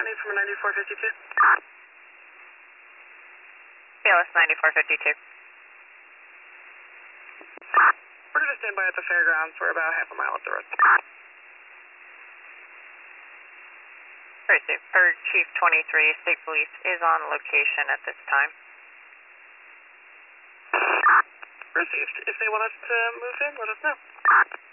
responding from a 9452. BLS 9452. We're going to stand by at the fairgrounds. We're about half a mile up the road. Per Chief 23, State Police is on location at this time. Received. If they want us to move in, let us know.